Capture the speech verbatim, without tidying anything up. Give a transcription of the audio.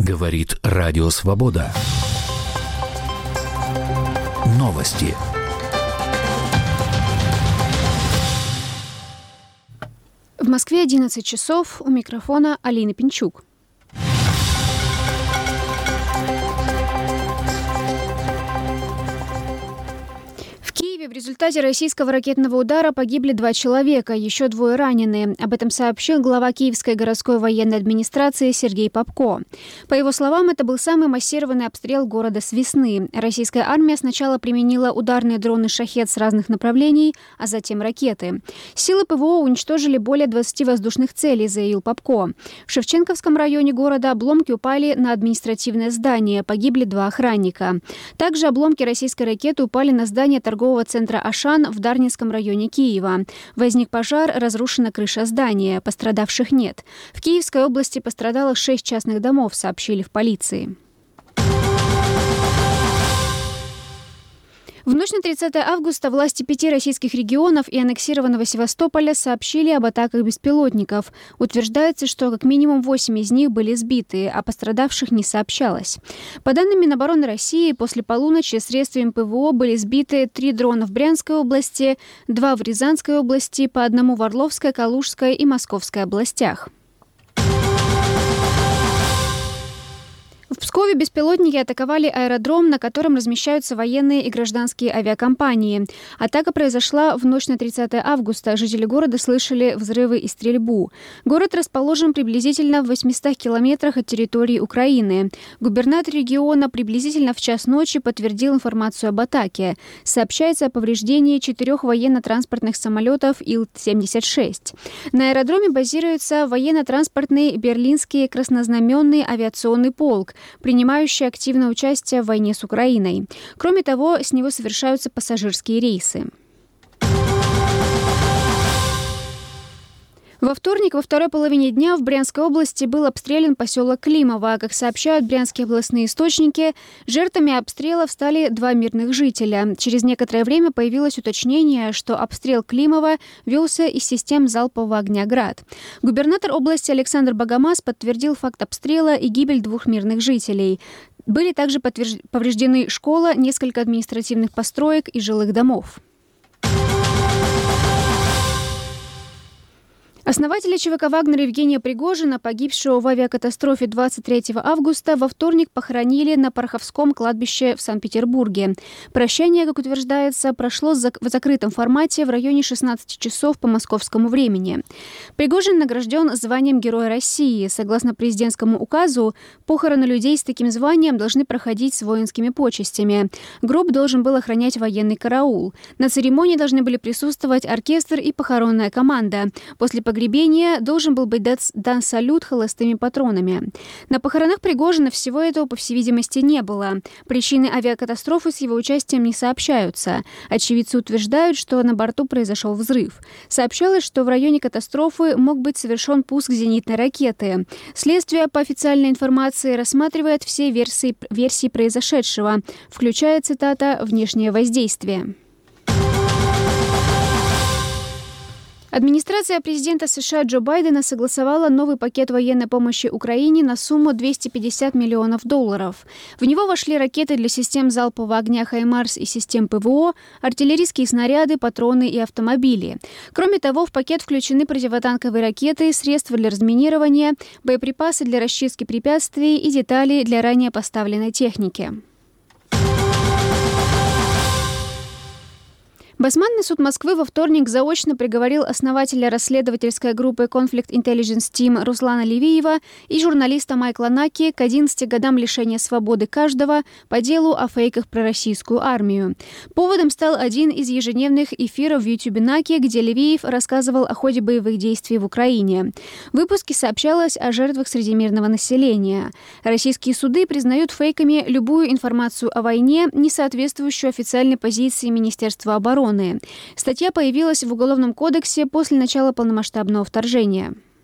Говорит Радио Свобода. Новости. В Москве одиннадцать часов. У микрофона Алина Пинчук. В результате российского ракетного удара погибли два человека, еще двое ранены. Об этом сообщил глава Киевской городской военной администрации Сергей Попко. По его словам, это был самый массированный обстрел города с весны. Российская армия сначала применила ударные дроны «Шахед» с разных направлений, а затем ракеты. Силы ПВО уничтожили более двадцати воздушных целей, заявил Попко. В Шевченковском районе города обломки упали на административное здание, погибли два охранника. Также обломки российской ракеты упали на здание торгового центра центра Ашан в Дарницком районе Киева. Возник пожар, разрушена крыша здания, пострадавших нет. В Киевской области пострадало шесть частных домов, сообщили в полиции. В ночь на тридцатое августа власти пяти российских регионов и аннексированного Севастополя сообщили об атаках беспилотников. Утверждается, что как минимум восемь из них были сбиты, а пострадавших не сообщалось. По данным Минобороны России, после полуночи средствами ПВО были сбиты три дрона в Брянской области, два в Рязанской области, по одному в Орловской, Калужской и Московской областях. В Пскове беспилотники атаковали аэродром, на котором размещаются военные и гражданские авиакомпании. Атака произошла в ночь на тридцатое августа. Жители города слышали взрывы и стрельбу. Город расположен приблизительно в восьмистах километрах от территории Украины. Губернатор региона приблизительно в час ночи подтвердил информацию об атаке. Сообщается о повреждении четырех военно-транспортных самолетов Ил семьдесят шесть. На аэродроме базируется военно-транспортный Берлинский краснознаменный авиационный полк, принимающий активное участие в войне с Украиной. Кроме того, с него совершаются пассажирские рейсы. Во вторник, во второй половине дня в Брянской области был обстрелян поселок Климово. Как сообщают брянские областные источники, жертвами обстрелов стали два мирных жителя. Через некоторое время появилось уточнение, что обстрел Климова велся из систем залпового огня «Град». Губернатор области Александр Богомаз подтвердил факт обстрела и гибель двух мирных жителей. Были также подтвержд... повреждены школа, несколько административных построек и жилых домов. Основателя ЧВК «Вагнер» Евгения Пригожина, погибшего в авиакатастрофе двадцать третьего августа, во вторник похоронили на Пороховском кладбище в Санкт-Петербурге. Прощание, как утверждается, прошло в закрытом формате в районе шестнадцати часов по московскому времени. Пригожин награжден званием Героя России. Согласно президентскому указу, похороны людей с таким званием должны проходить с воинскими почестями. Гроб должен был охранять военный караул. На церемонии должны были присутствовать оркестр и похоронная команда. После погребения должен был быть дан салют холостыми патронами. На похоронах Пригожина всего этого, по всей видимости, не было. Причины авиакатастрофы с его участием не сообщаются. Очевидцы утверждают, что на борту произошел взрыв. Сообщалось, что в районе катастрофы мог быть совершен пуск зенитной ракеты. Следствие, по официальной информации, рассматривает все версии, версии произошедшего, включая, цитата, «внешнее воздействие». Администрация президента США Джо Байдена согласовала новый пакет военной помощи Украине на сумму двести пятьдесят миллионов долларов. В него вошли ракеты для систем залпового огня «Хаймарс» и систем ПВО, артиллерийские снаряды, патроны и автомобили. Кроме того, в пакет включены противотанковые ракеты, средства для разминирования, боеприпасы для расчистки препятствий и детали для ранее поставленной техники. Басманный суд Москвы во вторник заочно приговорил основателя расследовательской группы Conflict Intelligence Team Руслана Левиева и журналиста Майкла Наки к одиннадцати годам лишения свободы каждого по делу о фейках про российскую армию. Поводом стал один из ежедневных эфиров в Ютубе Наки, где Левиев рассказывал о ходе боевых действий в Украине. В выпуске сообщалось о жертвах среди мирного населения. Российские суды признают фейками любую информацию о войне, не соответствующую официальной позиции Министерства обороны. Статья появилась в Уголовном кодексе после начала полномасштабного вторжения.